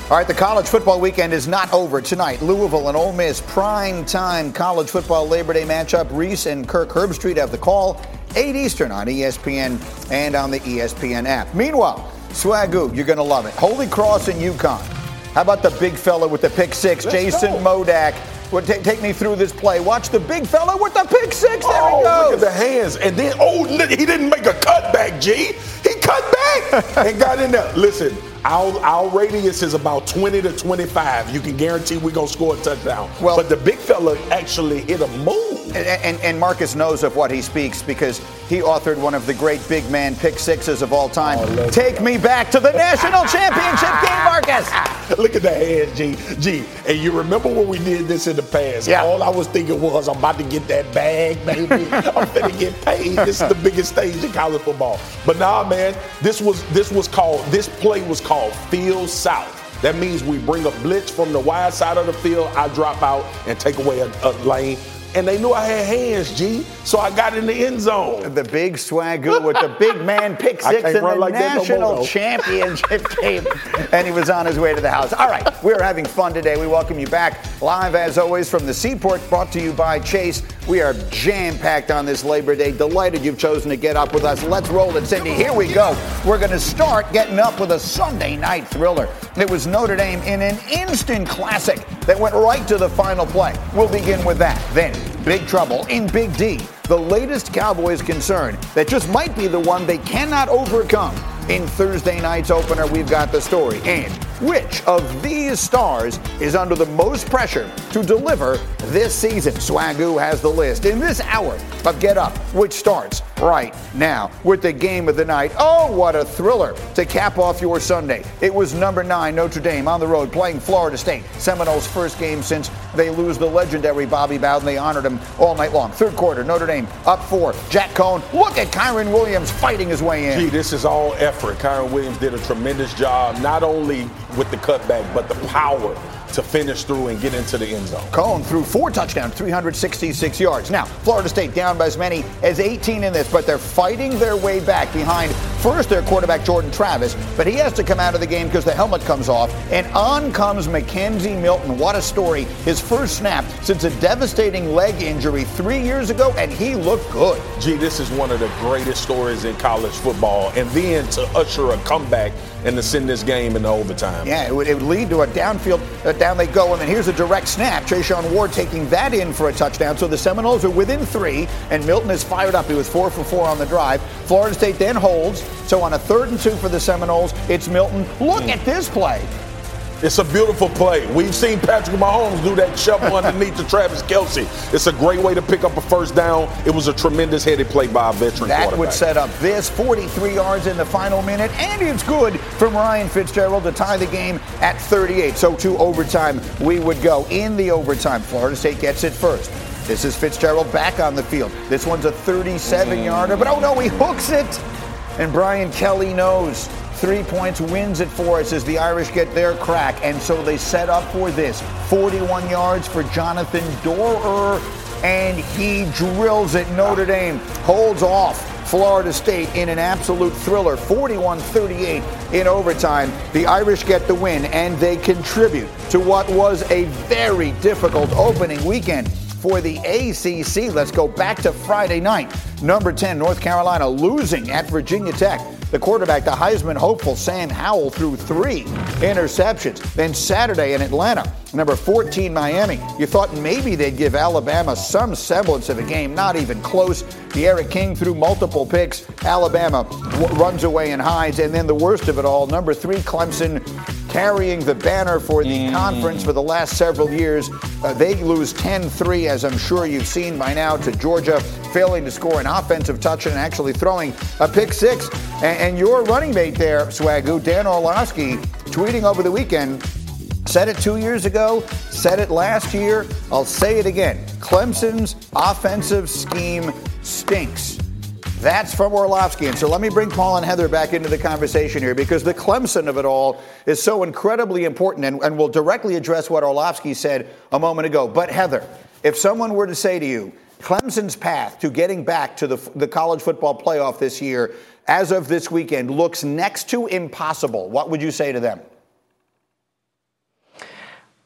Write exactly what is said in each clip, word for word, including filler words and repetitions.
All right, the college football weekend is not over tonight. Louisville and Ole Miss, prime time college football Labor Day matchup. Reese and Kirk Herbstreit have the call, eight Eastern on E S P N and on the E S P N app. Meanwhile, Swagoo, you're going to love it. Holy Cross and UConn. How about the big fella with the pick six, Let's Jason go. Modak? Well, t- take me through this play. Watch the big fella with the pick six. There oh, he goes. Look at the hands. And then, oh, he didn't make a cutback, G. He cut back and got in there. Listen, our, our radius is about twenty to twenty-five. You can guarantee we're going to score a touchdown. Well, but the big fella actually hit a move. And, and, and Marcus knows of what he speaks because he authored one of the great big man pick sixes of all time. Oh, Take me back to the national championship game, Marcus. Look at the hands, G. G. And you remember when we did this in the past? Yeah. All I was thinking was, I'm about to get that bag, baby. I'm going to get paid. This is the biggest stage in college football. But nah, man, this was this was called, this play was called Field South. That means we bring a blitz from the wide side of the field. I drop out and take away a, a lane. And they knew I had hands, G, so I got in the end zone. The big Swagoo with the big man pick six in the like national no more, championship game. And he was on his way to the house. All right, we're having fun today. We welcome you back live, as always, from the Seaport, brought to you by Chase. We are jam-packed on this Labor Day. Delighted you've chosen to get up with us. Let's roll it, Cindy. Here we go. We're going to start getting up with a Sunday night thriller. It was Notre Dame in an instant classic that went right to the final play. We'll begin with that. Then, big trouble in Big D. The latest Cowboys concern that just might be the one they cannot overcome. In Thursday night's opener, we've got the story. And which of these stars is under the most pressure to deliver this season? Swagoo has the list in this hour of Get Up, which starts right now with the game of the night. Oh, what a thriller to cap off your Sunday. It was number nine, Notre Dame, on the road playing Florida State. Seminoles' first game since they lose the legendary Bobby Bowden. They honored him all night long. Third quarter, Notre Dame up four. Jack Cohn, look at Kyron Williams fighting his way in. Gee, this is all effort. Kyron Williams did a tremendous job, not only with the cutback, but the power to finish through and get into the end zone. Cohn threw four touchdowns, three hundred sixty-six yards. Now, Florida State down by as many as eighteen in this, but they're fighting their way back behind first their quarterback Jordan Travis, but he has to come out of the game because the helmet comes off, and on comes Mackenzie Milton. What a story. His first snap since a devastating leg injury three years ago, and he looked good. Gee, this is one of the greatest stories in college football, and then to usher a comeback and to send this game into overtime. Yeah, it would, it would lead to a downfield, uh, down they go, and then here's a direct snap. Trayshawn Ward taking that in for a touchdown, so the Seminoles are within three, and Milton is fired up. He was four for four on the drive. Florida State then holds, so on a third and two for the Seminoles, it's Milton. Look mm. at this play. It's a beautiful play. We've seen Patrick Mahomes do that shovel underneath to Travis Kelce. It's a great way to pick up a first down. It was a tremendous headed play by a veteran that quarterback. That would set up this forty-three yards in the final minute, and it's good from Ryan Fitzgerald to tie the game at thirty-eight. So to overtime we would go. In the overtime, Florida State gets it first. This is Fitzgerald back on the field. This one's a thirty-seven-yarder, but oh no, he hooks it. And Brian Kelly knows. Three points wins it for us as the Irish get their crack. And so they set up for this. forty-one yards for Jonathan Doerer, and he drills it. Notre Dame holds off Florida State in an absolute thriller, forty-one thirty-eight in overtime. The Irish get the win, and they contribute to what was a very difficult opening weekend for the A C C. Let's go back to Friday night. Number ten, North Carolina losing at Virginia Tech. The quarterback, the Heisman hopeful Sam Howell, threw three interceptions. Then Saturday in Atlanta, number fourteen, Miami. You thought maybe they'd give Alabama some semblance of a game. Not even close. De'Ara King threw multiple picks. Alabama w- runs away and hides. And then the worst of it all, number three, Clemson, carrying the banner for the mm. conference for the last several years. Uh, they lose ten three, as I'm sure you've seen by now, to Georgia, failing to score an offensive touchdown and actually throwing a pick six. And, and your running mate there, Swagoo, Dan Orlovsky, tweeting over the weekend, said it two years ago, said it last year, I'll say it again. Clemson's offensive scheme stinks. That's from Orlovsky. And so let me bring Paul and Heather back into the conversation here, because the Clemson of it all is so incredibly important, and, and we'll directly address what Orlovsky said a moment ago. But Heather, if someone were to say to you, Clemson's path to getting back to the, the college football playoff this year, as of this weekend, looks next to impossible, what would you say to them?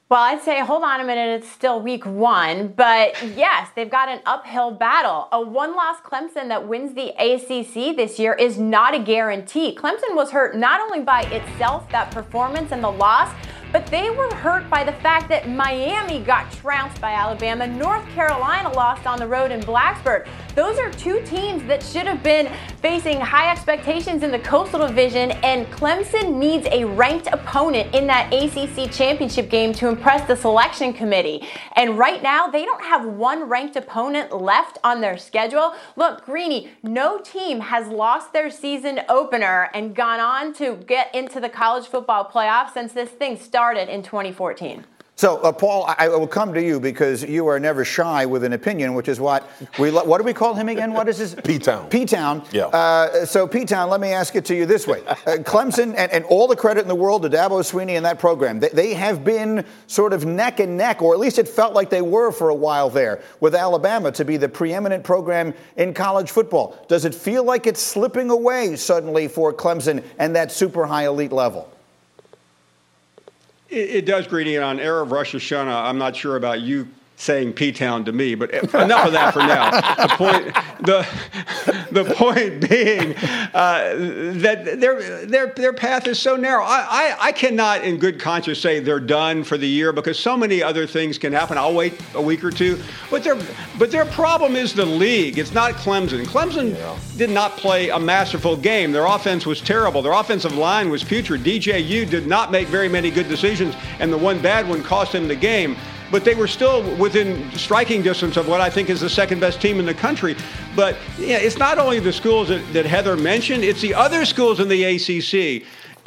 Well, I'd say, hold on a minute, it's still week one. But yes, they've got an uphill battle. A one-loss Clemson that wins the A C C this year is not a guarantee. Clemson was hurt not only by itself, that performance and the loss, but they were hurt by the fact that Miami got trounced by Alabama. North Carolina lost on the road in Blacksburg. Those are two teams that should have been facing high expectations in the Coastal Division, and Clemson needs a ranked opponent in that A C C championship game to impress the selection committee. And right now, they don't have one ranked opponent left on their schedule. Look, Greeny, no team has lost their season opener and gone on to get into the college football playoff since this thing started in twenty fourteen. So, uh, Paul, I, I will come to you because you are never shy with an opinion, which is what we lo- what do we call him again? What is his? P-Town. P-Town. Yeah. Uh, so, P-Town, let me ask it to you this way. Uh, Clemson, and, and all the credit in the world to Dabo Swinney and that program, they, they have been sort of neck and neck, or at least it felt like they were for a while there, with Alabama to be the preeminent program in college football. Does it feel like it's slipping away suddenly for Clemson and that super high elite level? It, it does, Greedy. And on Erev Rosh Hashanah, I'm not sure about you saying P-Town to me, but enough of that for now. The point, the, the point being uh, that their their their path is so narrow. I, I I cannot, in good conscience, say they're done for the year because so many other things can happen. I'll wait a week or two, but their but their problem is the league. It's not Clemson. Clemson yeah. did not play a masterful game. Their offense was terrible. Their offensive line was putrid. D J U did not make very many good decisions, and the one bad one cost him the game. But they were still within striking distance of what I think is the second best team in the country. But yeah, it's not only the schools that, that Heather mentioned, it's the other schools in the A C C.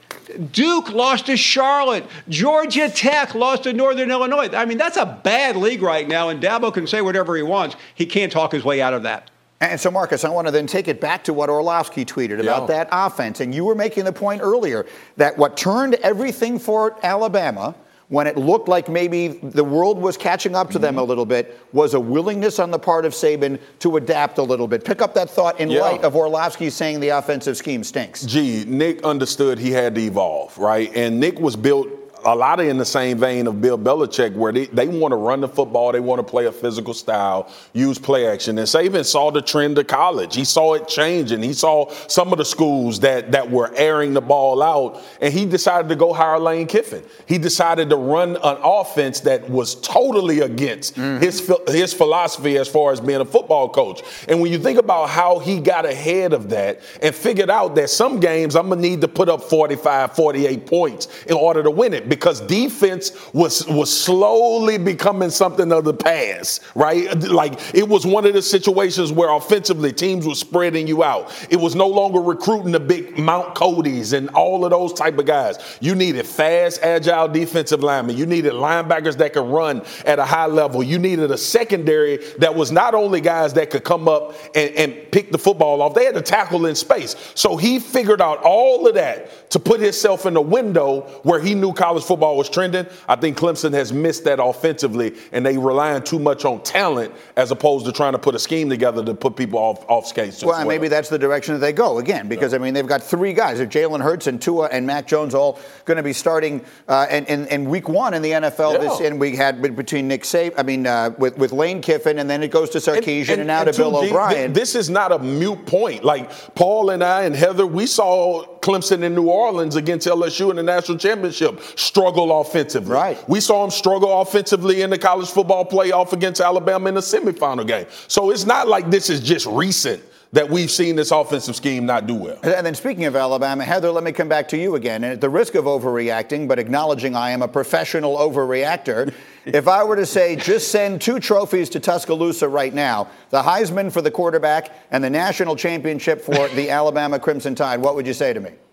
Duke lost to Charlotte. Georgia Tech lost to Northern Illinois. I mean, that's a bad league right now, and Dabo can say whatever he wants. He can't talk his way out of that. And so, Marcus, I want to then take it back to what Orlovsky tweeted about yeah. that offense. And you were making the point earlier that what turned everything for Alabama, when it looked like maybe the world was catching up to them a little bit, was a willingness on the part of Saban to adapt a little bit. Pick up that thought in yeah. light of Orlovsky saying the offensive scheme stinks. Gee, Nick understood he had to evolve, right? And Nick was built a lot of in the same vein of Bill Belichick, where they, they want to run the football, they want to play a physical style, use play action. And Saban saw the trend of college. He saw it changing. He saw some of the schools that, that were airing the ball out, and he decided to go hire Lane Kiffin. He decided to run an offense that was totally against mm-hmm. his, his philosophy as far as being a football coach. And when you think about how he got ahead of that and figured out that some games I'm going to need to put up forty-five, forty-eight points in order to win it, because defense was was slowly becoming something of the past, right? Like, it was one of the situations where offensively teams were spreading you out. It was no longer recruiting the big Mount Cody's and all of those type of guys. You needed fast, agile defensive linemen. You needed linebackers that could run at a high level. You needed a secondary that was not only guys that could come up and, and pick the football off, they had to tackle in space. So he figured out all of that to put himself in a window where he knew college football was trending. I think Clemson has missed that offensively, and they relying too much on talent as opposed to trying to put a scheme together to put people off off skates. Well, well, maybe that's the direction that they go again, because yeah. I mean they've got three guys: Jalen Hurts and Tua and Mac Jones, all going to be starting uh, in, in, in week one in the N F L. Yeah. This and we had between Nick Saban, I mean uh, with with Lane Kiffin, and then it goes to Sarkisian, and, and, and now and to Bill O'Brien. This is not a mute point. Like Paul and I and Heather, we saw Clemson in New Orleans against L S U in the national championship struggle offensively. Right. We saw them struggle offensively in the college football playoff against Alabama in the semifinal game. So it's not like this is just recent that we've seen this offensive scheme not do well. And then speaking of Alabama, Heather, let me come back to you again. And at the risk of overreacting, but acknowledging I am a professional overreactor, if I were to say just send two trophies to Tuscaloosa right now, the Heisman for the quarterback and the national championship for the Alabama Crimson Tide, what would you say to me?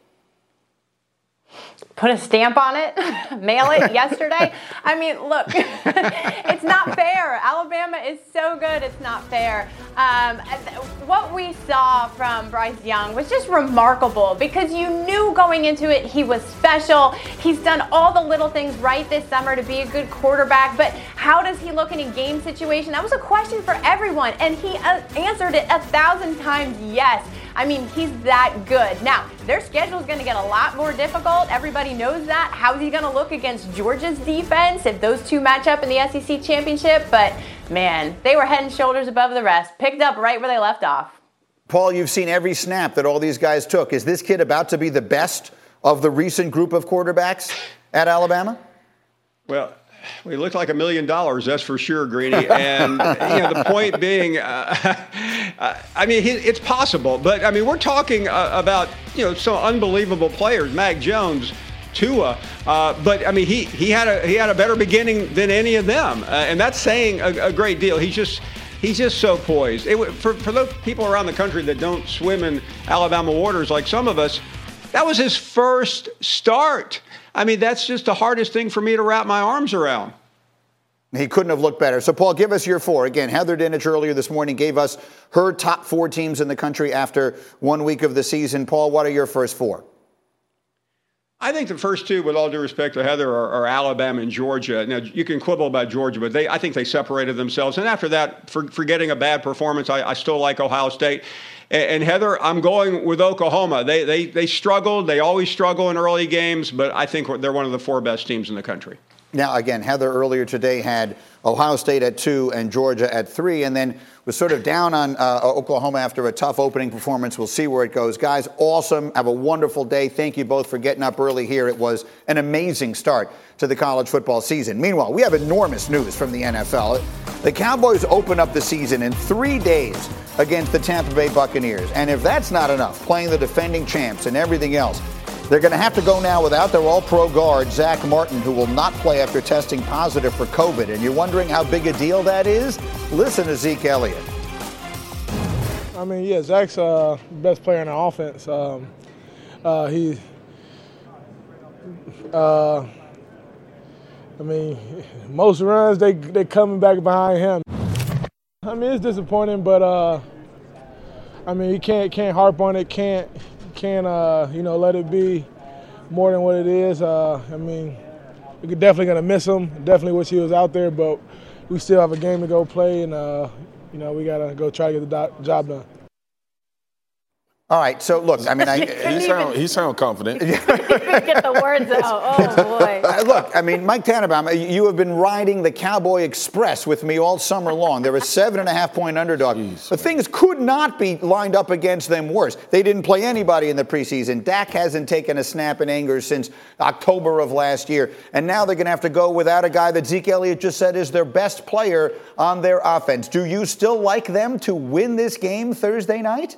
Put a stamp on it, mail it yesterday. I mean, look, it's not fair. Alabama is so good, it's not fair. Um, what we saw from Bryce Young was just remarkable, because you knew going into it he was special. He's done all the little things right this summer to be a good quarterback, but how does he look in a game situation? That was a question for everyone, and he uh, answered it a thousand times yes. I mean, he's that good. Now, their schedule is going to get a lot more difficult. Everybody knows that. How's he going to look against Georgia's defense if those two match up in the S E C championship? But, man, they were head and shoulders above the rest. Picked up right where they left off. Paul, you've seen every snap that all these guys took. Is this kid about to be the best of the recent group of quarterbacks at Alabama? Well, we look like a million dollars, that's for sure, Greeny. And you know, the point being, uh, I mean, he, it's possible. But, I mean, we're talking uh, about, you know, some unbelievable players, Mac Jones, Tua. Uh, but, I mean, he, he, had a, he had a better beginning than any of them. Uh, and that's saying a, a great deal. He's just he's just so poised. It, for, for those people around the country that don't swim in Alabama waters like some of us, that was his first start. I mean, that's just the hardest thing for me to wrap my arms around. He couldn't have looked better. So, Paul, give us your four. Again, Heather Dinich earlier this morning gave us her top four teams in the country after one week of the season. Paul, what are your first four? I think the first two, with all due respect to Heather, are, are Alabama and Georgia. Now, you can quibble about Georgia, but they, I think they separated themselves. And after that, for, forgetting a bad performance, I, I still like Ohio State. And Heather, I'm going with Oklahoma. They they they struggled. They always struggle in early games, but I think they're one of the four best teams in the country. Now, again, Heather earlier today had Ohio State at two and Georgia at three, and then was sort of down on uh, Oklahoma after a tough opening performance. We'll see where it goes. Guys, awesome. Have a wonderful day. Thank you both for getting up early here. It was an amazing start to the college football season. Meanwhile, we have enormous news from the N F L. The Cowboys open up the season in three days against the Tampa Bay Buccaneers. And if that's not enough, playing the defending champs and everything else, they're going to have to go now without their all-pro guard, Zach Martin, who will not play after testing positive for COVID. And you're wondering how big a deal that is? Listen to Zeke Elliott. I mean, yeah, Zach's uh, the best player in our offense. Um, uh, he, uh, I mean, most runs, they they coming back behind him. I mean, it's disappointing, but, uh, I mean, you can't, can't harp on it, can't, can't uh, you know, let it be more than what it is. Uh, I mean, we're definitely going to miss him. Definitely wish he was out there, but we still have a game to go play, and, uh, you know, we got to go try to get the do- job done. All right, so look, I mean, I, he sound he sound confident. Get the words out. Oh boy. Uh, look, I mean, Mike Tannenbaum, you have been riding the Cowboy Express with me all summer long. They're a seven and a half point underdog. Jeez. But things could not be lined up against them worse. They didn't play anybody in the preseason. Dak hasn't taken a snap in anger since October of last year, and now they're going to have to go without a guy that Zeke Elliott just said is their best player on their offense. Do you still like them to win this game Thursday night?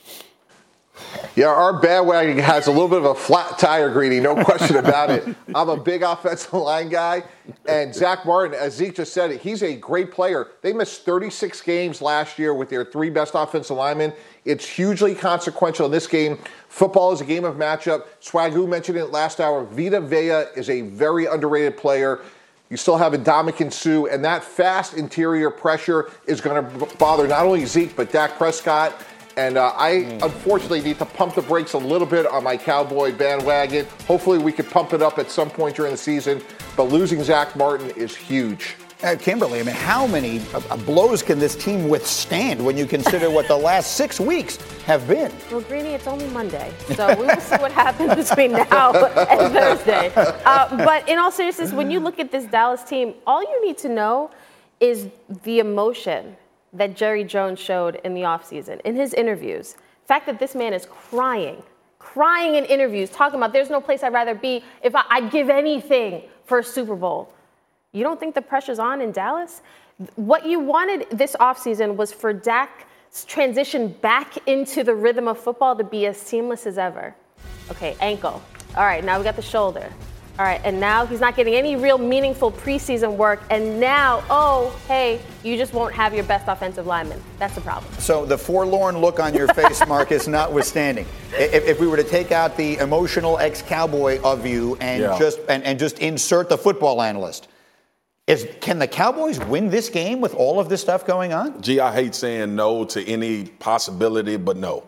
Yeah, our bandwagon has a little bit of a flat tire, Greeny, no question about it. I'm a big offensive line guy, and Zach Martin, as Zeke just said it, he's a great player. They missed thirty-six games last year with their three best offensive linemen. It's hugely consequential in this game. Football is a game of matchup. Swagoo mentioned it last hour. Vita Vea is a very underrated player. You still have Ndamukong Suh, and that fast interior pressure is going to bother not only Zeke, but Dak Prescott. And uh, I, mm. unfortunately, need to pump the brakes a little bit on my Cowboy bandwagon. Hopefully we could pump it up at some point during the season. But losing Zach Martin is huge. Uh, Kimberly, I mean, how many uh, blows can this team withstand when you consider what the last six weeks have been? Well, Greeny, it's only Monday, so we will see what happens between now and Thursday. Uh, but in all seriousness, when you look at this Dallas team, all you need to know is the emotion that Jerry Jones showed in the offseason, in his interviews. The fact that this man is crying, crying in interviews, talking about there's no place I'd rather be if I, I'd give anything for a Super Bowl. You don't think the pressure's on in Dallas? What you wanted this offseason was for Dak's transition back into the rhythm of football to be as seamless as ever. Okay, ankle. All right, now we got the shoulder. All right, and now he's not getting any real meaningful preseason work. And now, oh, hey, you just won't have your best offensive lineman. That's the problem. So the forlorn look on your face, Marcus, notwithstanding, if, if we were to take out the emotional ex-Cowboy of you and yeah. just and, and just insert the football analyst, is can the Cowboys win this game with all of this stuff going on? Gee, I hate saying no to any possibility, but no.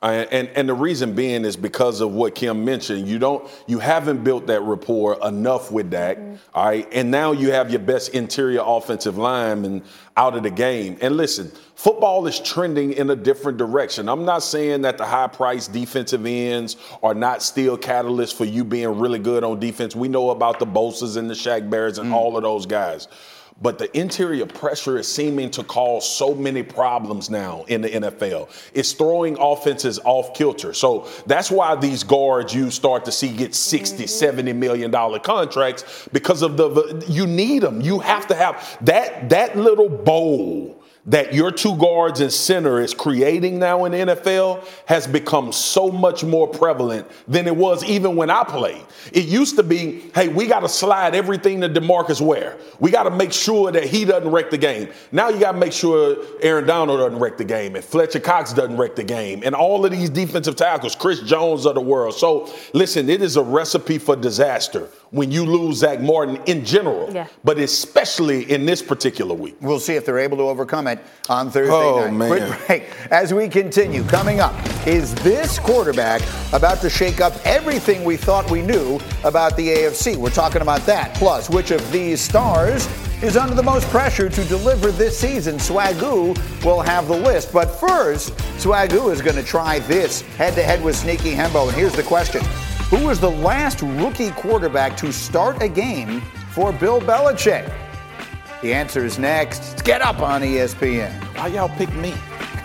Uh, and and the reason being is because of what Kim mentioned. You don't, you haven't built that rapport enough with Dak, mm-hmm. all right? And now you have your best interior offensive lineman out of the game. And listen, football is trending in a different direction. I'm not saying that the high-priced defensive ends are not still catalysts for you being really good on defense. We know about the Bosa's and the Shaq Barretts and mm-hmm. all of those guys. But the interior pressure is seeming to cause so many problems now in the N F L. It's throwing offenses off kilter. So that's why these guards you start to see get sixty, seventy million dollar contracts, because of the, you need them. You have to have that, that little bowl that your two guards and center is creating now in the N F L has become so much more prevalent than it was even when I played. It used to be, hey, we got to slide everything to DeMarcus Ware. We got to make sure that he doesn't wreck the game. Now you got to make sure Aaron Donald doesn't wreck the game and Fletcher Cox doesn't wreck the game and all of these defensive tackles, Chris Jones of the world. So listen, it is a recipe for disaster when you lose Zach Martin in general, yeah. but especially in this particular week. We'll see if they're able to overcome it on Thursday oh, night. Man. Quick break. As we continue, coming up, is this quarterback about to shake up everything we thought we knew about the A F C? We're talking about that. Plus, which of these stars is under the most pressure to deliver this season? Swagoo will have the list. But first, Swagoo is going to try this head-to-head with Sneaky Hembo. And here's the question. Who was the last rookie quarterback to start a game for Bill Belichick? The answer is next. Let's get up on E S P N. Why y'all pick me?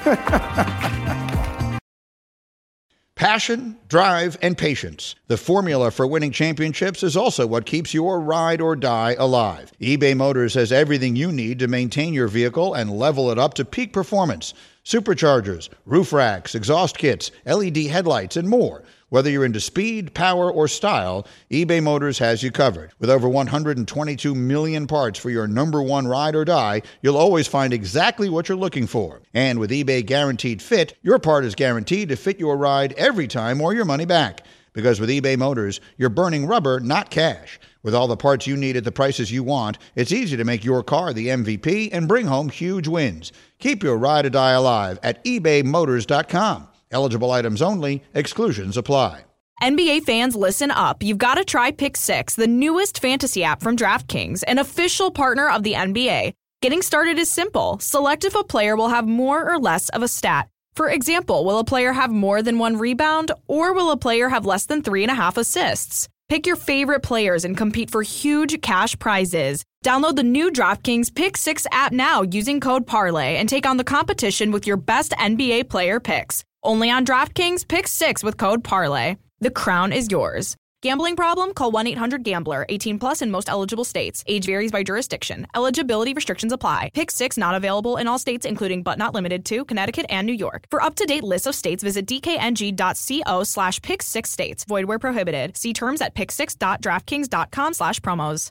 Passion, drive, and patience. The formula for winning championships is also what keeps your ride or die alive. eBay Motors has everything you need to maintain your vehicle and level it up to peak performance. Superchargers, roof racks, exhaust kits, L E D headlights, and more. Whether you're into speed, power, or style, eBay Motors has you covered. With over one hundred twenty-two million parts for your number one ride or die, you'll always find exactly what you're looking for. And with eBay Guaranteed Fit, your part is guaranteed to fit your ride every time or your money back. Because with eBay Motors, you're burning rubber, not cash. With all the parts you need at the prices you want, it's easy to make your car the M V P and bring home huge wins. Keep your ride or die alive at ebay motors dot com. Eligible items only. Exclusions apply. N B A fans, listen up. You've got to try Pick Six, the newest fantasy app from DraftKings, an official partner of the N B A. Getting started is simple. Select if a player will have more or less of a stat. For example, will a player have more than one rebound, or will a player have less than three and a half assists? Pick your favorite players and compete for huge cash prizes. Download the new DraftKings Pick Six app now using code Parlay and take on the competition with your best N B A player picks. Only on DraftKings Pick Six with code Parlay. The crown is yours. Gambling problem? Call one eight hundred gambler. eighteen plus in most eligible states. Age varies by jurisdiction. Eligibility restrictions apply. Pick Six not available in all states, including but not limited to Connecticut and New York. For up-to-date lists of states, visit dkng.co slash pick six states. Void where prohibited. See terms at pick six dot draftkings dot com slash promos.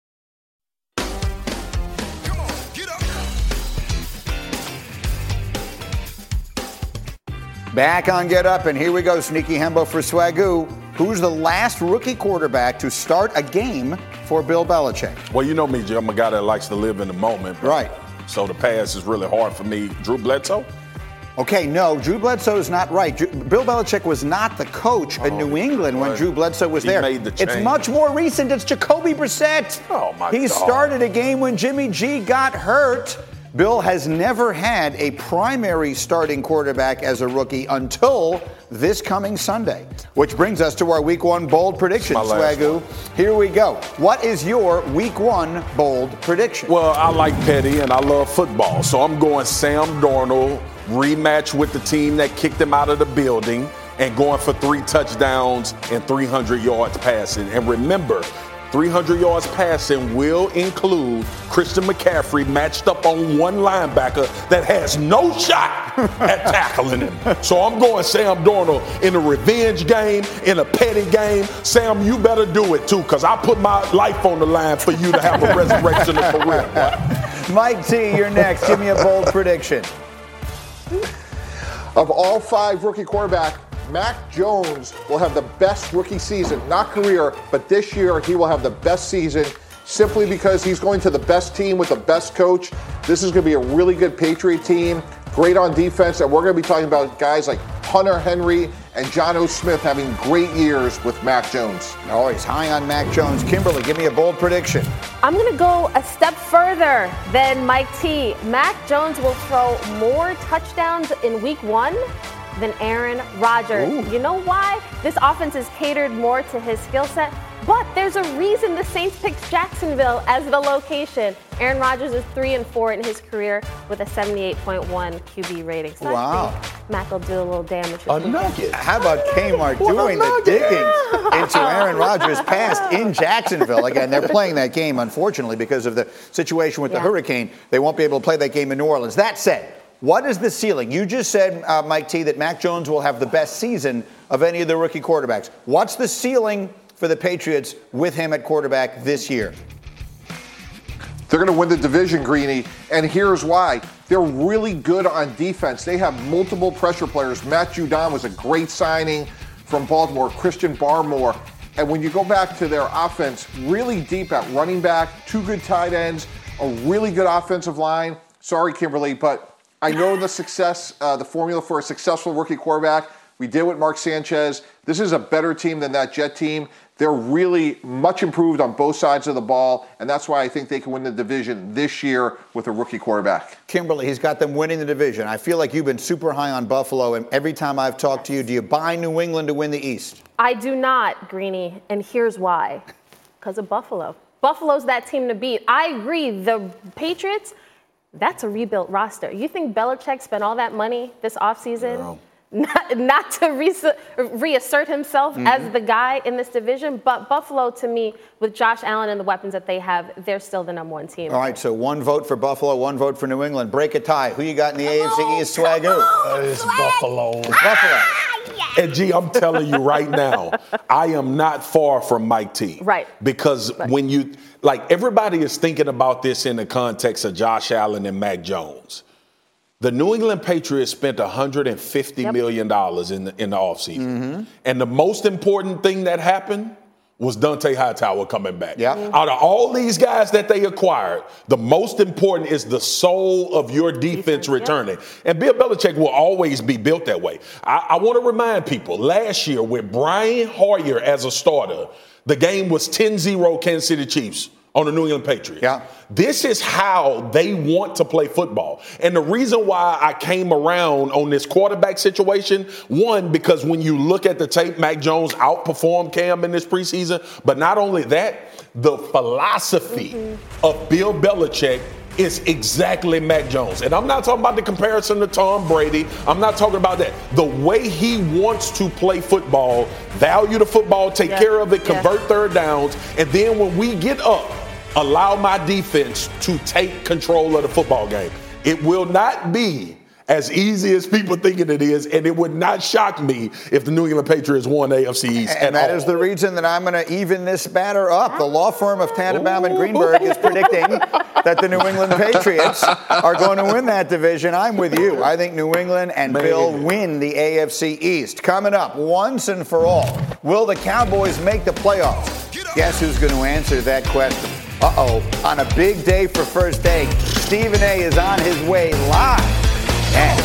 Back on Get Up, and here we go. Sneaky Hembo for Swagoo. Who's the last rookie quarterback to start a game for Bill Belichick? Well, you know me, Jim. I'm a guy that likes to live in the moment. Right. So the pass is really hard for me. Drew Bledsoe? Okay, no, Drew Bledsoe is not right. Drew, Bill Belichick was not the coach oh, in New England when Drew Bledsoe was he there. Made the it's much more recent. It's Jacoby Brissett. Oh, my he God. He started a game when Jimmy G got hurt. Bill has never had a primary starting quarterback as a rookie until this coming Sunday, which brings us to our week one bold prediction, Swagoo. Here we go. What is your week one bold prediction? Well, I like Petty and I love football, so I'm going Sam Darnold, rematch with the team that kicked him out of the building, and going for three touchdowns and three hundred yards passing. And remember, three hundred yards passing will include Christian McCaffrey matched up on one linebacker that has no shot at tackling him. So I'm going Sam Darnold in a revenge game, in a petty game. Sam, you better do it too, because I put my life on the line for you to have a resurrection of career. Mike T, you're next. Give me a bold prediction. Of all five rookie quarterbacks, Mac Jones will have the best rookie season, not career, but this year he will have the best season simply because he's going to the best team with the best coach. This is going to be a really good Patriot team. great on defense, and we're going to be talking about guys like Hunter Henry and John O. Smith having great years with Mac Jones. Always high on Mac Jones. Kimberly, give me a bold prediction. I'm going to go a step further than Mike T. Mac Jones will throw more touchdowns in week one than Aaron Rodgers. Ooh. You know why? This offense is catered more to his skill set, but there's a reason the Saints picked Jacksonville as the location. Aaron Rodgers is three and four in his career with a seventy-eight point one Q B rating. So wow. I think Mac will do a little damage. A nugget. How about Kmart doing the digging into Aaron Rodgers' past in Jacksonville? Again, they're playing that game, unfortunately, because of the situation with yeah. the hurricane. They won't be able to play that game in New Orleans. That said, what is the ceiling? You just said, uh, Mike T, that Mac Jones will have the best season of any of the rookie quarterbacks. What's the ceiling for the Patriots with him at quarterback this year? They're going to win the division, Greeny, and here's why. They're really good on defense. They have multiple pressure players. Matt Judon was a great signing from Baltimore, Christian Barmore. And when you go back to their offense, really deep at running back, two good tight ends, a really good offensive line. Sorry, Kimberly, but I know the success, uh, the formula for a successful rookie quarterback. We did with Mark Sanchez. This is a better team than that Jet team. They're really much improved on both sides of the ball, and that's why I think they can win the division this year with a rookie quarterback. Kimberly, he's got them winning the division. I feel like you've been super high on Buffalo, and every time I've talked to you, do you buy New England to win the East? I do not, Greeny, and here's why. Because of Buffalo. Buffalo's that team to beat. I agree, the Patriots, that's a rebuilt roster. You think Belichick spent all that money this offseason? No. Not, not to re- reassert himself mm-hmm. as the guy in this division, but Buffalo, to me, with Josh Allen and the weapons that they have, they're still the number one team. All right, so one vote for Buffalo, one vote for New England. Break a tie. Who you got in the A F C East, Swagoo? Uh, it's Buffalo. It's Buffalo. Yes. And, G, I'm telling you right now, I am not far from Mike T. Right. Because right. when you, like, everybody is thinking about this in the context of Josh Allen and Mac Jones. The New England Patriots spent one hundred fifty yep. million dollars in the, in the offseason. Mm-hmm. And the most important thing that happened was Dante Hightower coming back. Yep. Mm-hmm. Out of all these guys that they acquired, the most important is the soul of your defense, defense returning. Yep. And Bill Belichick will always be built that way. I, I want to remind people, last year with Brian Hoyer as a starter, the game was ten zero Kansas City Chiefs on the New England Patriots. Yeah. This is how they want to play football. And the reason why I came around on this quarterback situation, one, because when you look at the tape, Mac Jones outperformed Cam in this preseason. But not only that, the philosophy mm-hmm. of Bill Belichick is exactly Mac Jones. And I'm not talking about the comparison to Tom Brady. I'm not talking about that. The way he wants to play football, value the football, take yeah. care of it, convert yeah. third downs, and then when we get up, allow my defense to take control of the football game. It will not be as easy as people thinking it is, and it would not shock me if the New England Patriots won the A F C East and at that all. is the reason that I'm going to even this batter up. The law firm of Tannenbaum and Greenberg is predicting that the New England Patriots are going to win that division. I'm with you. I think New England and Man. Bill win the A F C East. Coming up, once and for all, will the Cowboys make the playoffs? Guess who's going to answer that question? Uh-oh, on a big day for First Take, Stephen A. is on his way live. And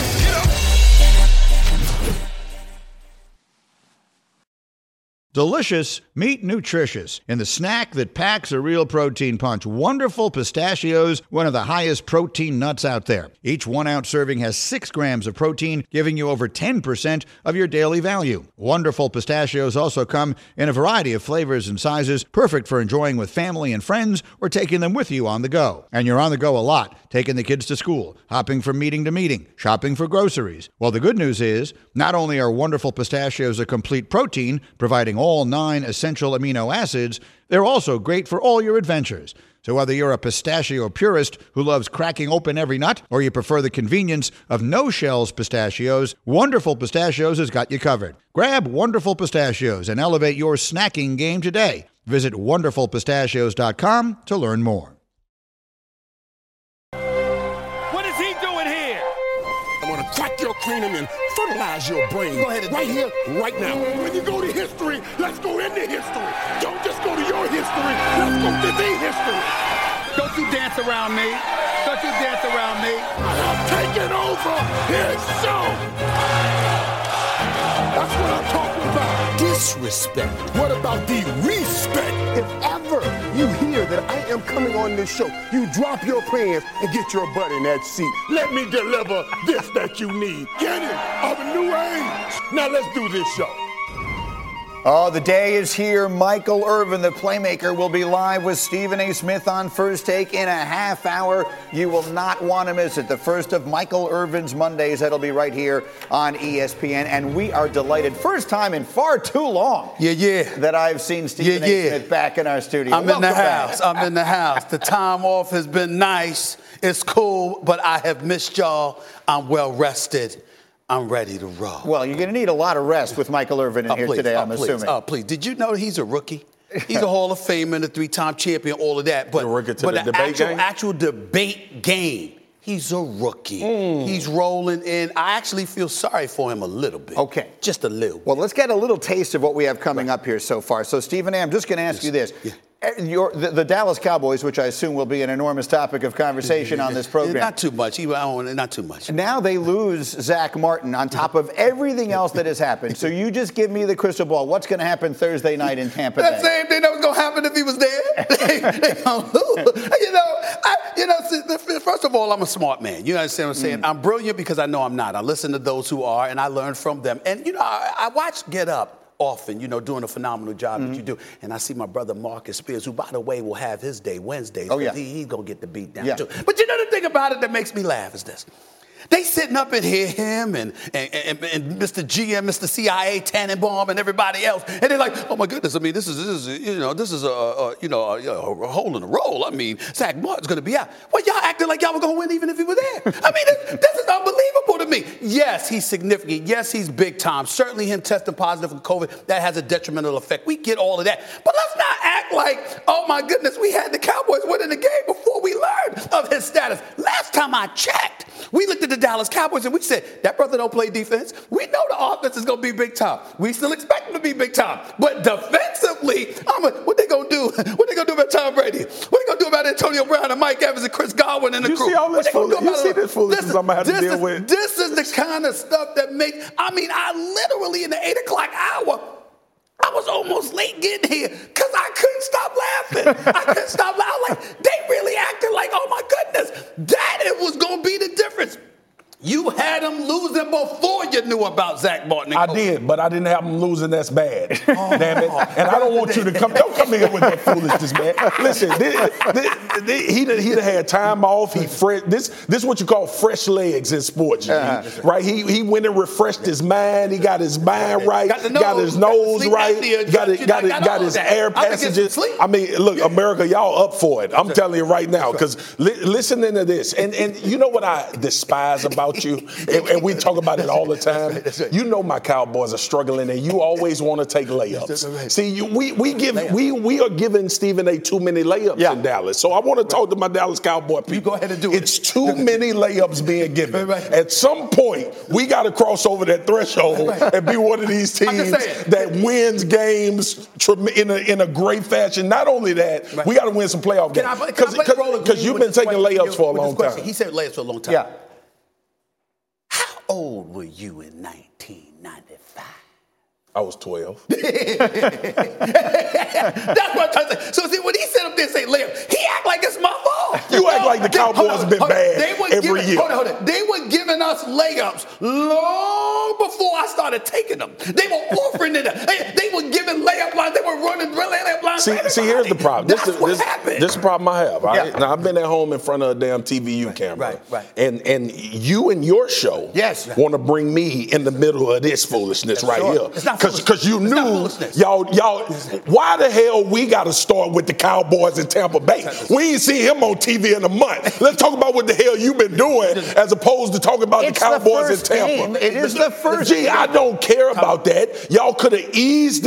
delicious, meet nutritious. In the snack that packs a real protein punch, Wonderful Pistachios, one of the highest protein nuts out there. Each one-ounce serving has six grams of protein, giving you over ten percent of your daily value. Wonderful Pistachios also come in a variety of flavors and sizes, perfect for enjoying with family and friends or taking them with you on the go. And you're on the go a lot, taking the kids to school, hopping from meeting to meeting, shopping for groceries. Well, the good news is, not only are Wonderful Pistachios a complete protein, providing all all nine essential amino acids, they're also great for all your adventures. So whether you're a pistachio purist who loves cracking open every nut, or you prefer the convenience of no-shells pistachios, Wonderful Pistachios has got you covered. Grab Wonderful Pistachios and elevate your snacking game today. Visit wonderful pistachios dot com to learn more. What is he doing here? I'm going to crack your cranium and fertilize your brain. Go ahead and right here, right now. When you go to history, let's go into history. Don't just go to your history. Let's go to the history. Don't you dance around me. Don't you dance around me. I am taking over his show. That's what I'm talking about. Disrespect. What about the respect? If ever you hear that I am coming on this show, you drop your plans and get your butt in that seat. Let me deliver this that you need. Get it? Of a new age. Now let's do this show. Oh, the day is here. Michael Irvin, the playmaker, will be live with Stephen A. Smith on First Take in a half hour. You will not want to miss it. The first of Michael Irvin's Mondays. That'll be right here on E S P N. And we are delighted. First time in far too long. Yeah, yeah. That I've seen Stephen yeah, A. yeah. Smith back in our studio. I'm Welcome in the back. house. I'm in the house. The time off has been nice. It's cool, but I have missed y'all. I'm well rested. I'm ready to roll. Well, you're going to need a lot of rest with Michael Irvin in oh, here please, today, oh, I'm please, assuming. Oh, please. Did you know he's a rookie? He's a Hall of Famer, a three-time champion, all of that. But, the rookie to but the the debate actual, game? actual debate game, he's a rookie. Mm. He's rolling in. I actually feel sorry for him a little bit. Okay. Just a little. Well, let's get a little taste of what we have coming right. up here so far. So, Stephen A., I'm just going to ask yes. you this. Yeah. Your, the, the Dallas Cowboys, which I assume will be an enormous topic of conversation on this program. Not too much. Even, I don't, not too much. Now they lose Zach Martin on top of everything else that has happened. So you just give me the crystal ball. What's going to happen Thursday night in Tampa Bay? That same thing that was going to happen if he was there. they, they gonna lose. You know, I, you know. First of all, I'm a smart man. You understand what I'm saying? Mm. I'm brilliant because I know I'm not. I listen to those who are, and I learn from them. And you know, I, I watch Get Up often, you know, doing a phenomenal job mm-hmm. that you do. And I see my brother Marcus Spears, who, by the way, will have his day Wednesdays. Oh, yeah. He, he's going to get the beat down, yeah. too. But you know the thing about it that makes me laugh is this. They sitting up and hear him and, and, and, and Mister G M, Mister C I A, Tannenbaum, and everybody else, and they're like, "Oh my goodness! I mean, this is, this is you know, this is a, a you know, a, a hole in the roll. I mean, Zach Martin's going to be out. Well, y'all acting like y'all were going to win even if he were there. I mean, this, this is unbelievable to me. Yes, he's significant. Yes, he's big time. Certainly, him testing positive for COVID that has a detrimental effect. We get all of that, but let's not act like, oh my goodness, we had the Cowboys winning the game before we learned of his status. Last time I checked, we looked at the Dallas Cowboys and we said, that brother don't play defense. We know the offense is going to be big time. We still expect him to be big time. But defensively, I'm a, what they going to do? What they going to do about Tom Brady? What they going to do about Antonio Brown and Mike Evans and Chris Godwin and the you crew? See all this fool- you see this foolishness I'm going to have to deal is, with? This is the kind of stuff that makes, I mean, I literally in the eight o'clock hour, I was almost late getting here because I couldn't stop laughing. I couldn't stop laughing. Like, they really acted like, oh my goodness, that it was going to be the difference. You had them losing before you knew about Zach Martin. I did, but I didn't have them losing. That's bad. Oh, damn it. And I don't want you to come. Don't come in here with that foolishness, man. Listen, this, this, this, he done, he done had time off. He fresh. This this is what you call fresh legs in sports, uh-huh. right? He he went and refreshed his mind. He got his mind right. Got, nose, got his nose got right. Got it. Got it. Got, got his air passages. I mean, look, America, y'all up for it. I'm telling you right now, because li- listening to this, and and you know what I despise about you, and, and we talk about it all the time. You know my Cowboys are struggling, and you always want to take layups. See, you, we we give we we are giving Stephen A. too many layups yeah. in Dallas. So I want to talk to my Dallas Cowboy people. You go ahead and do it. It's too many layups being given. At some point, we got to cross over that threshold and be one of these teams that wins games in a in a great fashion. Not only that, right. we got to win some playoff games. Because you've been taking layups for a long time. He said layups for a long time. Yeah. How old were you in nineteen ninety-five? I was twelve. That's what I'm trying to say. So see, when he set up there and say layup, he act like it's my fault. You no, act like the Cowboys have been bad they were every giving, year. Hold on, hold on. They were giving us layups long before I started taking them. They were offering it. They were giving layup lines. They were running layup lines. See, see, here's the problem. That's this is, what this, happened. This is the problem I have. Yeah. Right? Now, I've been at home in front of a damn T V U right, camera. Right, right. And, and you and your show yes. want to bring me in the middle of this foolishness right sure. here. It's not Because you it's knew, y'all, y'all, why the hell we got to start with the Cowboys in Tampa Bay? We ain't seen him on T V in a month. Let's talk about what the hell you've been doing as opposed to talking about it's the Cowboys the in Tampa. Game. It is the first Gee, game. I don't care about that. Y'all could have eased this thing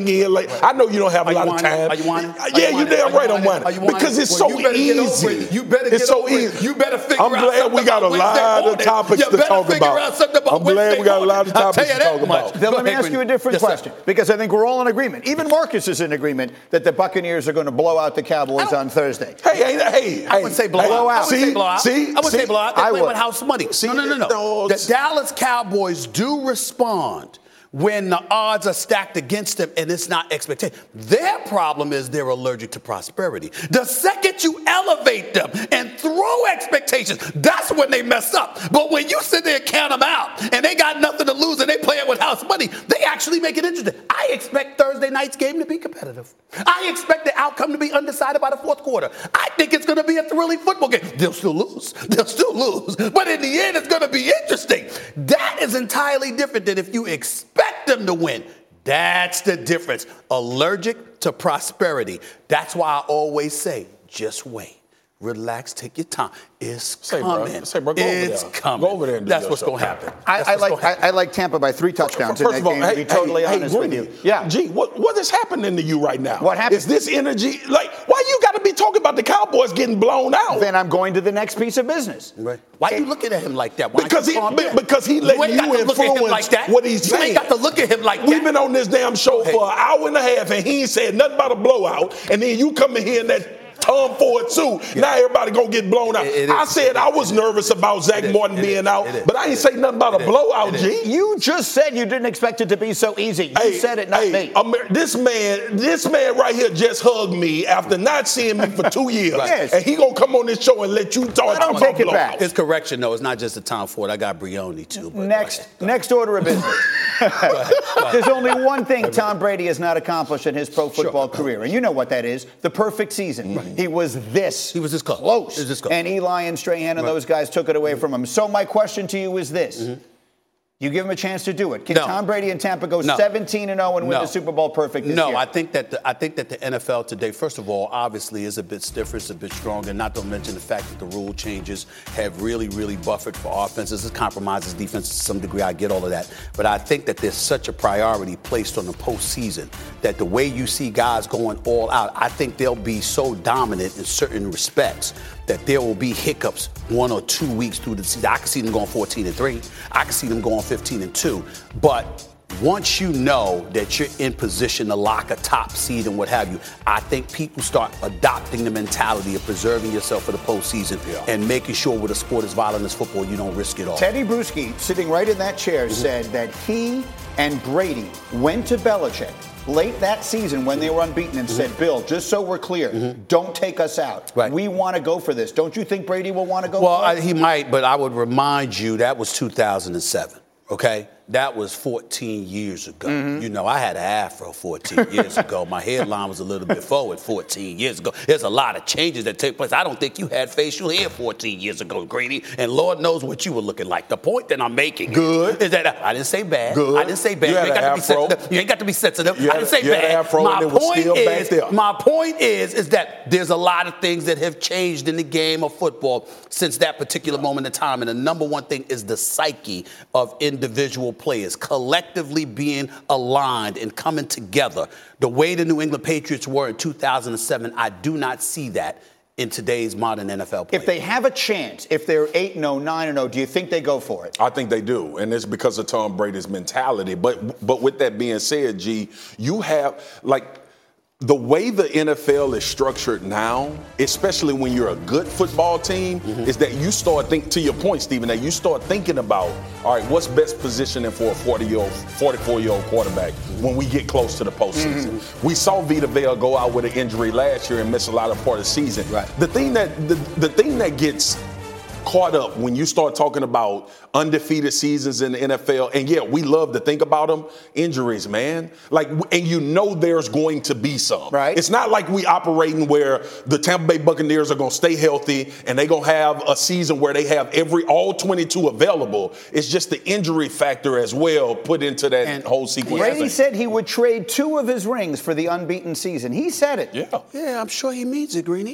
in late. I know you don't have a lot of time. Are you whining? Yeah, you damn right I'm whining. Because it's so easy. You better get It's so over it. easy. You better figure I'm out glad something we got a about lot Wednesday of morning. topics You to better talk figure about. out something about I'm glad Wednesday we got a lot of morning. I'll tell topics you to that talk about. much. Then Go let me ahead, ask you a Green. different Yes, sir. question, because I think we're all in agreement. Even Marcus is in agreement that the Buccaneers are going to blow out the Cowboys on Thursday. Hey, hey, hey, I wouldn't say blow out. blow I out. wouldn't say See? blow out. See? I wouldn't See? say blow out. They I play would. with house money. See? No, no, no, no. No, The it's- Dallas Cowboys do respond when the odds are stacked against them and it's not expectation. Their problem is they're allergic to prosperity. The second you elevate them and throw expectations, that's when they mess up. But when you sit there and count them out and they got nothing to lose and they play it with house money, they actually make it interesting. I expect Thursday night's game to be competitive. I expect the outcome to be undecided by the fourth quarter. I think it's going to be a thrilling football game. They'll still lose. They'll still lose. But in the end, it's going to be interesting. That is entirely different than if you expect them to win. That's the difference. Allergic to prosperity. That's why I always say, just wait. Relax, take your time. It's Say, coming. bro. Say, bro, go over it's there. coming. Go over there and do That's your what's show. going to happen. I, That's I what's like gonna happen. I, I like Tampa by three touchdowns in First that of all, game. hey, to be totally hey, honest hey, with Greeny, you. Yeah. Gee, what, what is happening to you right now? What happened? Is this energy, like, why you got to be talking about the Cowboys getting blown out? Then I'm going to the next piece of business. Right. Why are you looking at him like that? Why Because don't you he- calm be- down? because he letting ain't got you to look at him influence like that. what he's You saying. ain't got to look at him like We've that. been on this damn show Hey. for an hour and a half, and he ain't said nothing about a blowout. And then you come in here and that Tom Ford too. Yeah. Now everybody gonna get blown out. It, it I said I was nervous about Zach Martin being out, but I ain't say nothing about a blowout, G. You just said you didn't expect it to be so easy. You Hey, said it, not hey, me. Amer- this man, this man right here just hugged me after not seeing me for two years, Yes. and he gonna come on this show and let you talk. I don't about take it blowouts. back. It's correction, though. It's not just a Tom Ford. I got Brioni, too. But Next, next order of business. Go ahead, go ahead. There's only one thing Tom Brady has not accomplished in his pro football career, and you know what that is: the perfect season. Right. He was this. He was this close. Close. He was this close. And Eli and Strahan and Right. those guys took it away from him. So my question to you is this. Mm-hmm. You give him a chance to do it. Can No. Tom Brady and Tampa go No. seventeen and oh and win No. the Super Bowl perfect this No, year? I think that the, I think that the N F L today, first of all, obviously is a bit stiffer, it's a bit stronger. Not to mention the fact that the rule changes have really, really buffered for offenses. It compromises defense to some degree. I get all of that, but I think that there's such a priority placed on the postseason that the way you see guys going all out, I think they'll be so dominant in certain respects that there will be hiccups one or two weeks through the season. I can see them going fourteen and three. I can see them going fifteen and two. But once you know that you're in position to lock a top seed and what have you, I think people start adopting the mentality of preserving yourself for the postseason yeah. and making sure with a sport as violent as football, you don't risk it all. Teddy Bruschi, sitting right in that chair, mm-hmm. said that he and Brady went to Belichick late that season when they were unbeaten and mm-hmm. said, Bill, just so we're clear, mm-hmm. don't take us out. Right. We want to go for this. Don't you think Brady will want to go well, for it? Well, he might, but I would remind you that was two thousand seven, okay? That was fourteen years ago. Mm-hmm. You know, I had an afro fourteen years ago. My headline was a little bit forward fourteen years ago. There's a lot of changes that take place. I don't think you had facial hair fourteen years ago, Greeny, and Lord knows what you were looking like. The point that I'm making Good. is that I didn't say bad. Good. I didn't say bad. You, You, had ain't got, to be afro. sensitive. you ain't got to be sensitive. You I had, didn't say you bad. Had an afro my and it was point still is, back there. my point is, is that there's a lot of things that have changed in the game of football since that particular moment in time. And the number one thing is the psyche of individual players, collectively being aligned and coming together. The way the New England Patriots were in two thousand seven, I do not see that in today's modern N F L play. If they have a chance, if they're eight and oh, nine and oh, do you think they go for it? I think they do, and it's because of Tom Brady's mentality. But but with that being said, G, you have, like, the way the N F L is structured now, especially when you're a good football team, mm-hmm. is that you start think to your point, Stephen, that you start thinking about, all right, what's best positioning for a forty-year-old, forty-four-year-old quarterback when we get close to the postseason? Mm-hmm. We saw Vita Vea go out with an injury last year and miss a lot of part of the season. Right. The thing that the, the thing that gets caught up when you start talking about undefeated seasons in the N F L, and yeah, we love to think about them, injuries, man. Like, and you know there's going to be some. Right. It's not like we operating where the Tampa Bay Buccaneers are going to stay healthy and they're going to have a season where they have every all twenty-two available. It's just the injury factor as well put into that And whole sequence. Brady said he would trade two of his rings for the unbeaten season. He said it. Yeah. Yeah, I'm sure he means it, Greeny.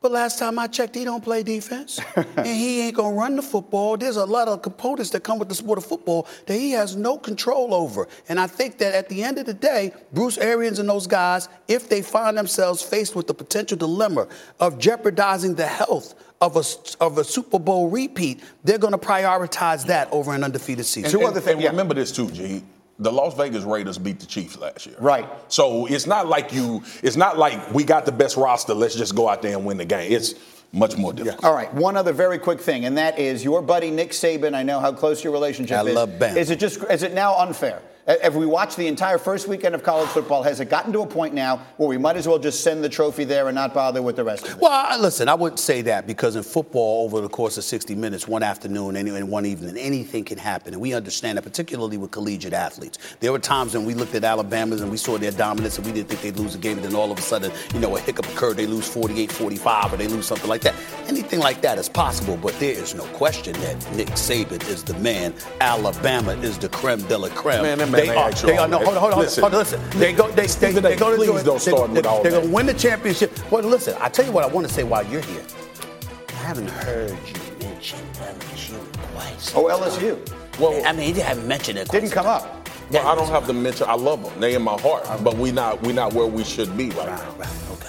But last time I checked, he don't play defense. And he ain't going to run the football. There's a lot of components that come with the sport of football that he has no control over. And I think that at the end of the day, Bruce Arians and those guys, if they find themselves faced with the potential dilemma of jeopardizing the health of a, of a Super Bowl repeat, they're going to prioritize that over an undefeated season. And, Two and, other things. and remember this too, G. The Las Vegas Raiders beat the Chiefs last year. Right. So it's not like you, it's not like we got the best roster, let's just go out there and win the game. It's much more difficult. All right, one other very quick thing, and that is your buddy Nick Saban. I know how close your relationship I is. love Bama. Is it just, is it now unfair? Have we watched the entire first weekend of college football? Has it gotten to a point now where we might as well just send the trophy there and not bother with the rest of it? Well, I, listen, I wouldn't say that because in football, over the course of sixty minutes, one afternoon and one evening, anything can happen. And we understand that, particularly with collegiate athletes. There were times when we looked at Alabama's and we saw their dominance and we didn't think they'd lose a game. And then all of a sudden, you know, a hiccup occurred. They lose forty-eight forty-five or they lose something like that. Anything like that is possible, but there is no question that Nick Saban is the man. Alabama is the creme de la creme. Man, that man they ain't are, actually they are, no, hold on, hold on, listen. hold on, listen. They go, they, they, they, they go to please do it. don't start they, with they, all They're that. going to win the championship. Well, listen, I tell you what I want to say while you're here. I haven't heard you mention L S U twice. Oh, L S U. Well, I mean, you haven't mentioned it. Didn't come up. Well, I don't have to mention, I love them. They in my heart, but we not we not where we should be right, Right, now. right, okay.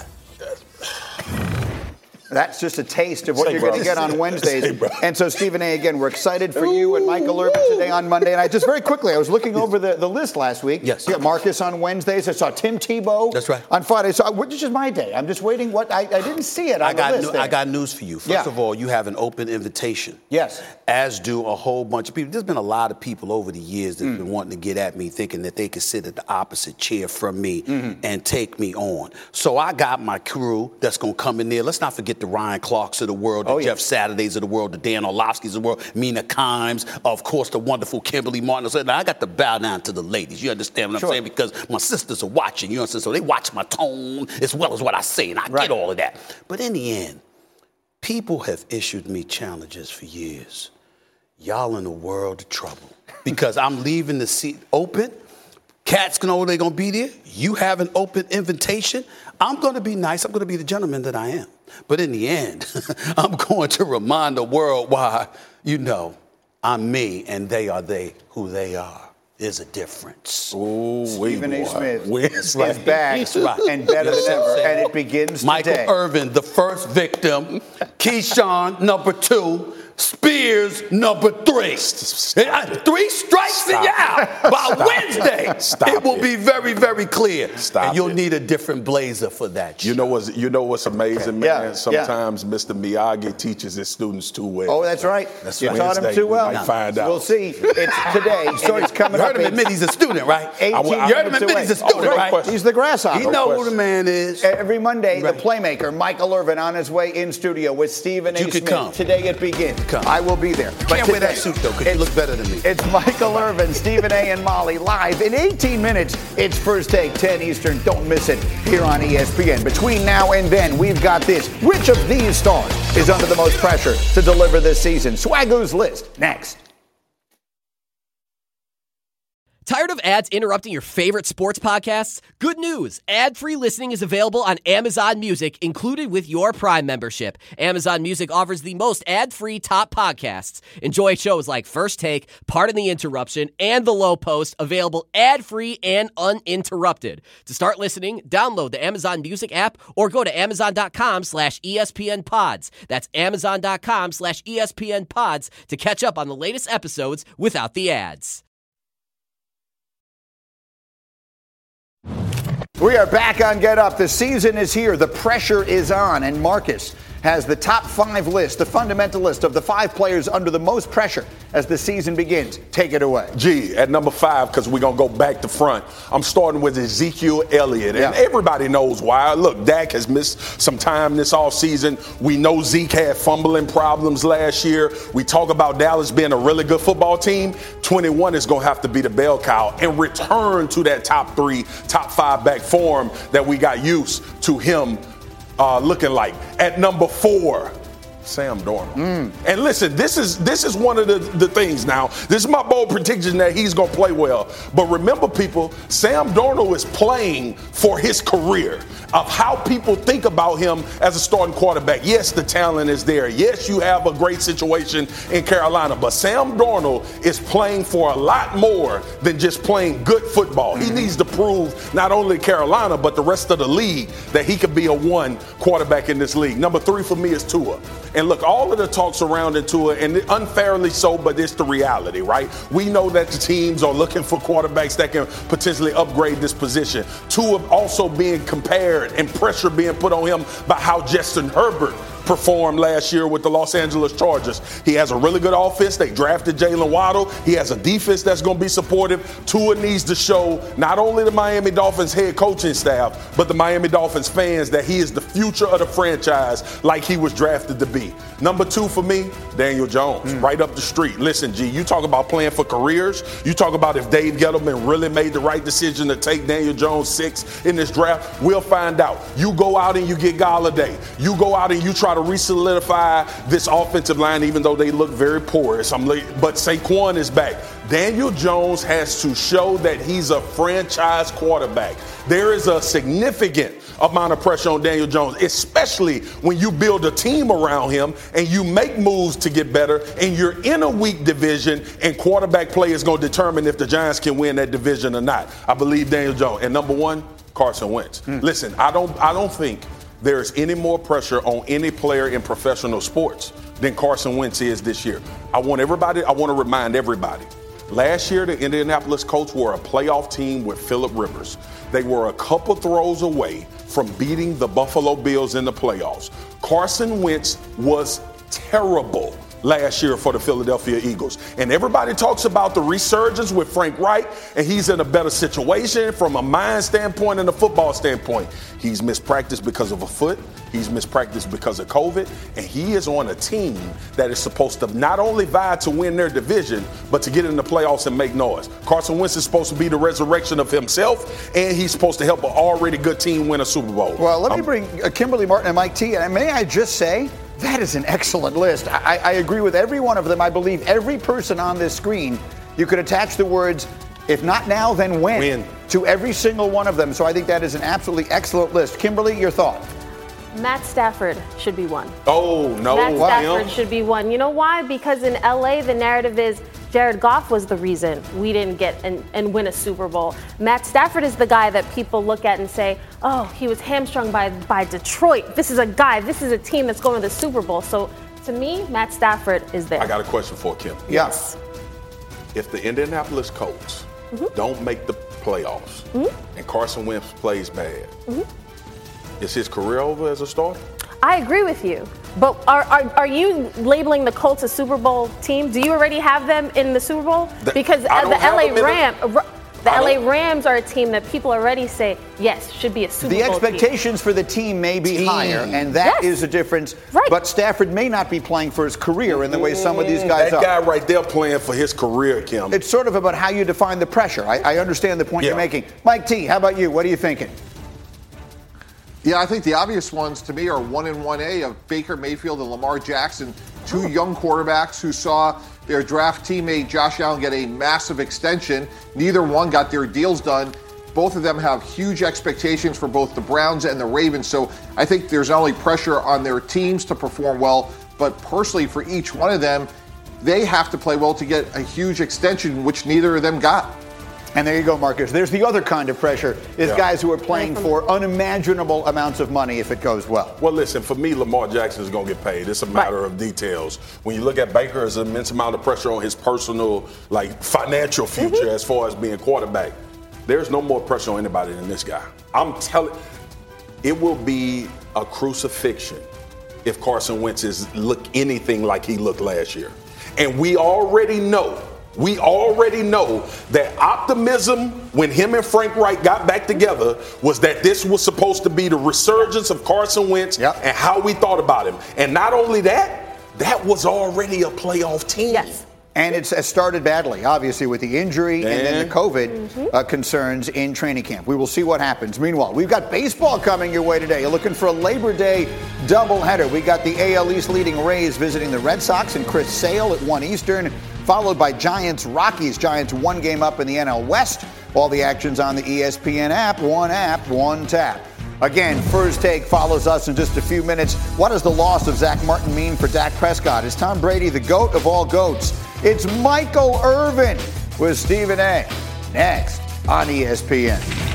That's just a taste of what Say, you're bro. going to get on Wednesdays. Say, bro. And so, Stephen A., again, we're excited for you and Michael Irvin today on Monday. And I just very quickly, I was looking over the, the list last week. Yes. Yeah, Marcus on Wednesdays. I saw Tim Tebow. That's right. On Friday. So, which is my day. I'm just waiting. What I, I didn't see it on I got, the list. new, there. I got news for you. First Yeah. of all, you have an open invitation. Yes. As do a whole bunch of people. There's been a lot of people over the years that Mm. have been wanting to get at me, thinking that they could sit at the opposite chair from me Mm-hmm. and take me on. So I got my crew that's going to come in there. Let's not forget the Ryan Clarks of the world, the Oh, yeah. Jeff Saturdays of the world, the Dan Orlovskis of the world, Mina Kimes, of course, the wonderful Kimberly Martin. So now I got to bow down to the ladies. You understand what Sure. I'm saying? Because my sisters are watching. You understand? So they watch my tone as well as what I say, and I Right. get all of that. But in the end, people have issued me challenges for years. Y'all in a world of trouble because I'm leaving the seat open. Cats know they're going to be there. You have an open invitation. I'm going to be nice. I'm going to be the gentleman that I am. But in the end, I'm going to remind the world why, you know, I'm me and they are they who they are. There's a difference. Ooh, Stephen A. Smith Where's is back Right. and better Yes, than ever. sir. And it begins Michael today. Irvin, the first victim. Keyshawn, number two. Spears, number three. Three strikes and you're out. By Stop Wednesday, it. Stop it will it. be very, very clear. Stop and you'll it. need a different blazer for that. You know what's you know what's amazing, Yeah, man? yeah. Sometimes Mister Miyagi teaches his students too well. Oh, that's right. That's you right. taught him Wednesday, too we well. might find out. We'll see. It's today. So it's coming You up. heard him admit he's a student, right? eighteen I- You heard him minutes admit away. he's a student, Oh, right? He's the grasshopper. He know who the man is. Every Monday, Right. the playmaker, Michael Irvin, on his way in studio with Stephen A. You could Smith. come. Today it begins. Come. I will be there. But Can't wear that today, suit, though, because you it's- look better than me. It's Michael Irvin, Stephen A. and Molly live in eighteen minutes. It's First Take, ten Eastern. Don't miss it here on E S P N. Between now and then, we've got this. Which of these stars is under the most pressure to deliver this season? Swagoo's list next. Tired of ads interrupting your favorite sports podcasts? Good news! Ad-free listening is available on Amazon Music, included with your Prime membership. Amazon Music offers the most ad-free top podcasts. Enjoy shows like First Take, Pardon the Interruption, and The Low Post, available ad-free and uninterrupted. To start listening, download the Amazon Music app or go to amazon.com slash ESPN pods. That's amazon.com slash ESPN pods to catch up on the latest episodes without the ads. We are back on Get Up. The season is here. The pressure is on. And Marcus has the top five list, the fundamental list of the five players under the most pressure as the season begins. Take it away. G, at number five, because we're going to go back to front, I'm starting with Ezekiel Elliott. And Yeah. everybody knows why. Look, Dak has missed some time this offseason. We know Zeke had fumbling problems last year. We talk about Dallas being a really good football team. twenty-one is going to have to be the bell cow and return to that top three, top five back form that we got used to him uh, looking like. At number four, Sam Darnold. Mm. And listen, this is this is one of the, the things now. This is my bold prediction that he's going to play well. But remember, people, Sam Darnold is playing for his career, of how people think about him as a starting quarterback. Yes, the talent is there. Yes, you have a great situation in Carolina. But Sam Darnold is playing for a lot more than just playing good football. Mm-hmm. He needs to prove not only Carolina, but the rest of the league that he could be a one quarterback in this league. Number three for me is Tua. And look, all of the talk surrounding Tua, and unfairly so, but it's the reality, right? We know that the teams are looking for quarterbacks that can potentially upgrade this position. Tua also being compared and pressure being put on him by how Justin Herbert performed last year with the Los Angeles Chargers. He has a really good offense. They drafted Jalen Waddle. He has a defense that's going to be supportive. Tua needs to show not only the Miami Dolphins head coaching staff, but the Miami Dolphins fans that he is the future of the franchise like he was drafted to be. Number two for me, Daniel Jones, mm. right up the street. Listen, G, you talk about playing for careers. You talk about if Dave Gettleman really made the right decision to take Daniel Jones six in this draft. We'll find out. You go out and you get Galladay. You go out and you try to re-solidify this offensive line, even though they look very porous. I'm like, but Saquon is back. Daniel Jones has to show that he's a franchise quarterback. There is a significant amount of pressure on Daniel Jones, especially when you build a team around him and you make moves to get better and you're in a weak division and quarterback play is going to determine if the Giants can win that division or not. I believe Daniel Jones. And number one, Carson Wentz. Mm. Listen, I don't I don't think there's any more pressure on any player in professional sports than Carson Wentz is this year. I want everybody, I want to remind everybody. Last year, the Indianapolis Colts were a playoff team with Phillip Rivers. They were a couple throws away from beating the Buffalo Bills in the playoffs. Carson Wentz was terrible last year for the Philadelphia Eagles. And everybody talks about the resurgence with Frank Reich, and he's in a better situation from a mind standpoint and a football standpoint. He's mispracticed because of a foot. He's mispracticed because of COVID. And he is on a team that is supposed to not only vie to win their division, but to get in the playoffs and make noise. Carson Wentz is supposed to be the resurrection of himself, and he's supposed to help an already good team win a Super Bowl. Well, let me um, bring uh, Kimberly Martin and Mike T. And may I just say, that is an excellent list. I, I agree with every one of them. I believe every person on this screen, you could attach the words, if not now, then when, Win. to every single one of them. So I think that is an absolutely excellent list. Kimberly, your thought? Matt Stafford should be one. Oh, no. Matt wow. Stafford should be one. You know why? Because in L A, the narrative is Jared Goff was the reason we didn't get and, and win a Super Bowl. Matt Stafford is the guy that people look at and say, oh, he was hamstrung by, by Detroit. This is a guy, this is a team that's going to the Super Bowl. So to me, Matt Stafford is there. I got a question for Kim. Yes. If the Indianapolis Colts mm-hmm. don't make the playoffs mm-hmm. and Carson Wentz plays bad, mm-hmm. is his career over as a starter? I agree with you. But are, are are you labeling the Colts a Super Bowl team? Do you already have them in the Super Bowl? The, because the L A Rams, the L A Rams are a team that people already say, yes, should be a Super the Bowl team. The expectations for the team may be team. higher, and that yes. is a difference. Right. But Stafford may not be playing for his career in the way some of these guys that are. That guy right there playing for his career, Kim. It's sort of about how you define the pressure. I, I understand the point yeah. you're making. Mike T., how about you? What are you thinking? Yeah, I think the obvious ones to me are one and one A of Baker Mayfield and Lamar Jackson, two oh. young quarterbacks who saw their draft teammate Josh Allen get a massive extension. Neither one got their deals done. Both of them have huge expectations for both the Browns and the Ravens. So I think there's not only pressure on their teams to perform well, but personally for each one of them, they have to play well to get a huge extension, which neither of them got. And there you go, Marcus. There's the other kind of pressure, is yeah. guys who are playing for unimaginable amounts of money if it goes well. Well, listen, for me, Lamar Jackson is going to get paid. It's a matter right. of details. When you look at Baker, there's an immense amount of pressure on his personal, like, financial future mm-hmm. as far as being quarterback. There's no more pressure on anybody than this guy. I'm telling it will be a crucifixion if Carson Wentz is look anything like he looked last year. And we already know We already know that optimism when him and Frank Reich got back together was that this was supposed to be the resurgence of Carson Wentz yep. and how we thought about him. And not only that, that was already a playoff team. Yes. And it's uh, started badly, obviously, with the injury and, and then the COVID mm-hmm. uh, concerns in training camp. We will see what happens. Meanwhile, we've got baseball coming your way today. You're looking for a Labor Day doubleheader. We got the A L East leading Rays visiting the Red Sox and Chris Sale at one Eastern, followed by Giants-Rockies. Giants one game up in the N L West. All the action's on the E S P N app. One app, one tap. Again, First Take follows us in just a few minutes. What does the loss of Zach Martin mean for Dak Prescott? Is Tom Brady the GOAT of all GOATs? It's Michael Irvin with Stephen A. next on E S P N.